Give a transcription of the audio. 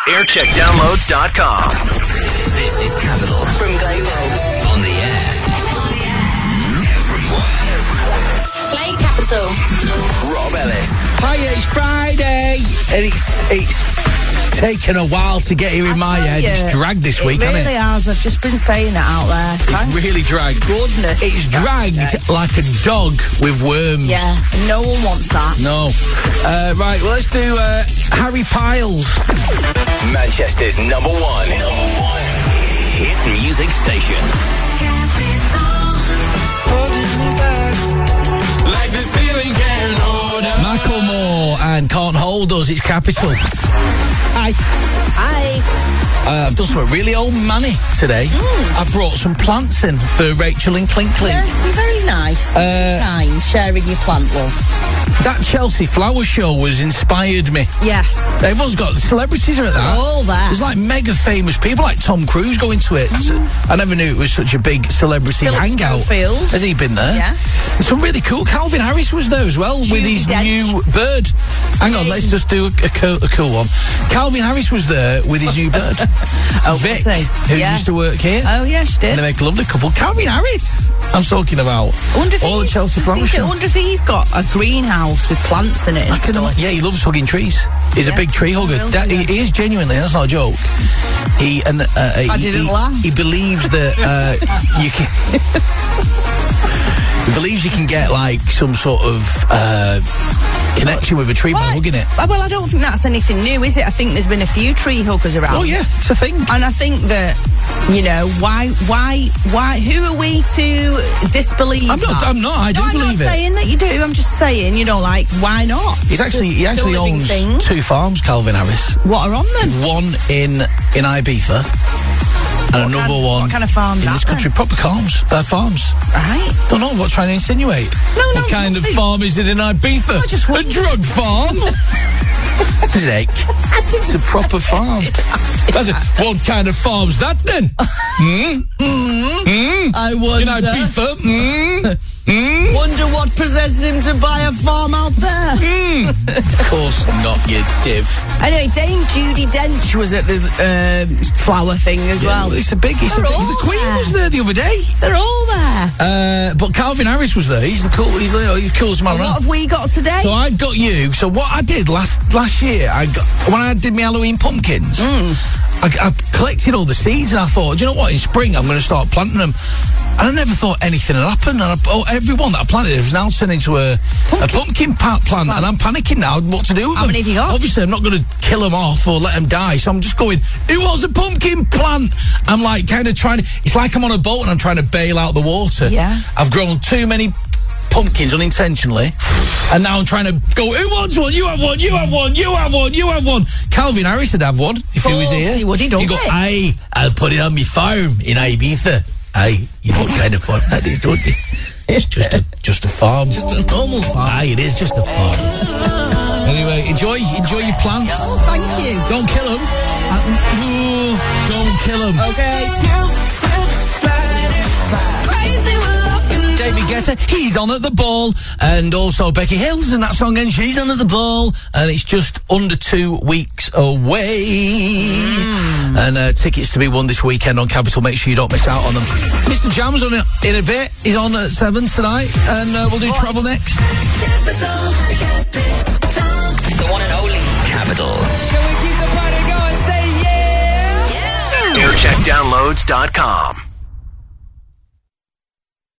Aircheckdownloads.com. This is Capital. From Global. On the air. Everywhere. Play Capital. Rob Ellis. Hi, it's Friday, and it's taken a while to get here in my head. It's dragged this week, hasn't it? It really has. I've just been saying it out there. It's really dragged. Goodness. It's dragged like a dog with worms. Yeah, no one wants that. No. Right, well, let's do Harry Piles. Manchester's number one Hit music station. Like the feeling getting older. Michael Moore and Can't Hold Us. It's Capital. Hi. I've done something really old manny today. I brought some plants in for Rachel and Clinkley. Yes, you're very nice. Kind, sharing your plant love. That Chelsea Flower Show was inspired me. Yes. Everyone's got celebrities are at that. All there. There's like mega famous people like Tom Cruise going to it. I never knew it was such a big celebrity Philip hangout. Schofield. Has he been there? Yeah. There's some really cool. Calvin Harris was there as well with his Dench. new bird. Hang on, let's just do a cool one. Calvin Harris was there with his new bird. Vic, was he? who Yeah. used to work here. Oh, yeah, she did. And they make a lovely couple. Calvin Harris, I'm talking about. I wonder if All the he's- Chelsea Flower Show. I wonder if he's got a greenhouse with plants in it and I can stuff. imagine. Yeah, he loves hugging trees. He's a Yeah. big tree hugger. Really, That, yeah. he is genuinely. That's not a joke. He didn't laugh. He believes that you can. He believes you can get like some sort of connection with a tree by Right. hugging it. Well, I don't think that's anything new, is it? I think there's been a few tree huggers around. Oh yeah, it's a thing. And I think that, you know, why, who are we to disbelieve I'm not. that? I'm not. I do No, I'm believe not it. saying that you do. I'm just saying, you know, like, why not? He actually It's a living owns thing. 2 farms, Calvin Harris. What are on them? One in Ibiza, and another one what kind of farms in that this country. then? Proper farms. Right. Don't know what trying to insinuate. No, What kind of nothing. farm is it in Ibiza? I just a wondered. drug farm? Zach, it's a proper farm. That's it. What kind of farm's that then? I In wonder. Ibiza? Wonder what possessed him to buy a farm out there. Of course not, you div. Anyway, Dame Judi Dench was at the flower thing as well. It's a big. They're all The Queen there. was there the other day. They're all there. But Calvin Harris was there. He's the coolest man What around. have we got today? So I've got you. So what I did last year, when I did my Halloween pumpkins, I collected all the seeds and I thought, do you know what? In spring, I'm going to start planting them. And I never thought anything had happened. And every one that I planted has now turned into a pumpkin plant. And I'm panicking now what to do with them. How many have you got? Obviously, I'm not going to kill them off or let them die. So I'm just going, who wants a pumpkin plant? I'm like kind of trying to, it's like I'm on a boat and I'm trying to bail out the water. Yeah. I've grown too many pumpkins unintentionally, and now I'm trying to go, who wants one? You have one, you have one, you have one, you have one. Calvin Harris would have one if he was course here. he would, he'd He'd go, love it. aye, I'll put it on my farm in Ibiza. Aye, you know what kind of farm that is, don't you? It's just a farm. Just a normal farm. Aye, it is just a farm. Anyway, enjoy your plants. Oh, thank you. Don't kill them. Don't kill them. Okay. David Guetta, he's on at the ball, and also Becky Hills, and that song, and she's on at the ball, and it's just under 2 weeks away. And tickets to be won this weekend on Capital. Make sure you don't miss out on them. Mr. Jam's on in a bit. He's on at 7 tonight, and we'll do Travel next. The one and only. Capital. Can we keep the party going? Say yeah! Aircheckdownloads.com.